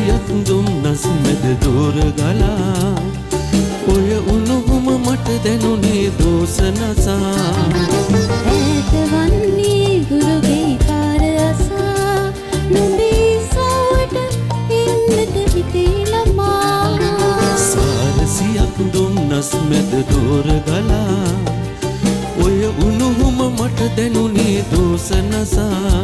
සාරසියක් දුම්නස් මැද දෝර ගලා ඔය උණුහුම මට දැනුනේ දෝස නසා ඈත වන්නේ ගුරුගේ පාර අසා නුඹේ සවට එන්නට හිතේ ළමා සාරසියක් දුම්නස් මැද දෝර ගලා ඔය උණුහුම මට දැනුනේ දෝස නසා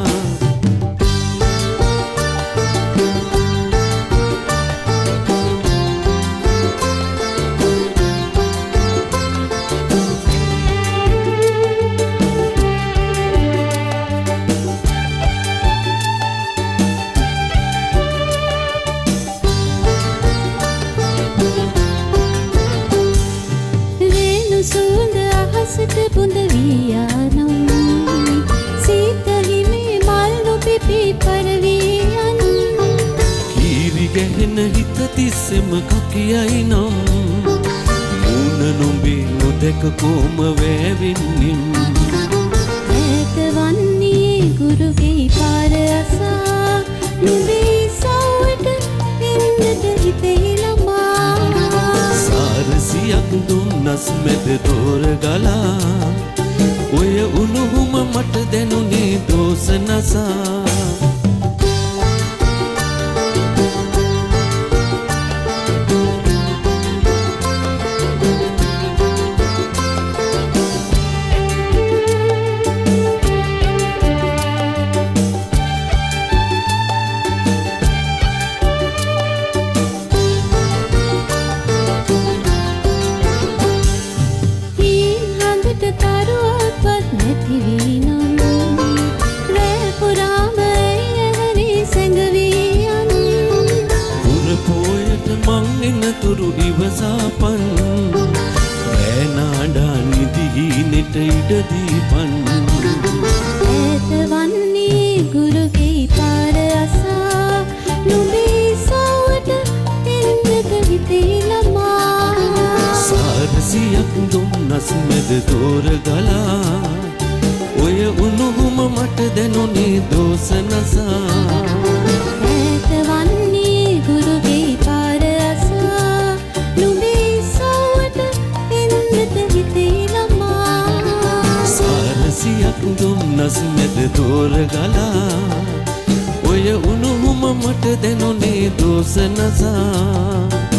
සුවඳ අහසට පුඳ වියානම් සීතහිමේ මල් නොපිපි පරවී යන කීරි ගැහෙන හිත තිස්සෙම කකියයි නම් මූණ නොඹේ නොදැක කොම වෑවෙන්නෙම් ඈත වන්නේ ගුරුගේ පාර අසා නුඹේ සවට එන්නට හිතේ ළමා සාරසියක් දුම්නස් මැද දෝර ගලා ඔය උණුහුම මට දැනුනේ දෝස නසා තරුවක්වත් නැති වී නම් රෑ පුරාම ඇහැරි සැඟවී යන පුරපෝයට මං එනතුරු ඉවසාපන් රෑ නාඩා නිදිහිනෙට ඉඩ දීපන් ඈත වන්නේ ගුරුගේ පාර අසා නුඹේ සවට එන්නට හිතේ ළමා සාරසියක් දුම්නස් මැද දෝර ගලා ඔය උණුහුම මට දැනුනේ දෝස නසා ඈත වන්නේ ගුරුගේ පාර අසා නුඹේ සවට එන්නට හිතේ ළමා සාරසියක් දුම්නස් මැද දෝර ගලා ඔය උණුහුම මට දැනුනේ දෝස නසා